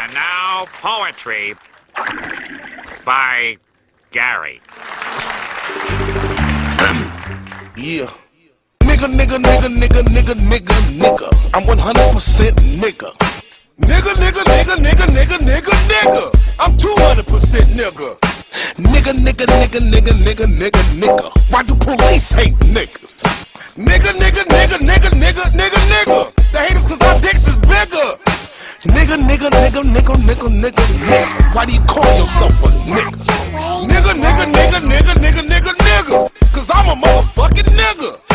And now, poetry by Gary. Yeah. Nigga, nigga, nigga, nigga, nigga, nigga, nigga. I'm 100% nigga. Nigga, nigga, nigga, nigga, nigga, nigga, nigga. I'm 200% nigga. Nigga, nigga, nigga, nigga, nigga, nigga, nigga. Why do police hate niggas? Nigga, nigga, nigga, nigga, nigga, nigga, nigga. They hate us cause our dicks is bigger. Nigga, nigga, nigga, nigga, nigga, nigga, nigga. Why do you call yourself a nigga? Nigga, nigga, nigga, nigga, nigga, nigga, nigga. Cause I'm a motherfucking nigga.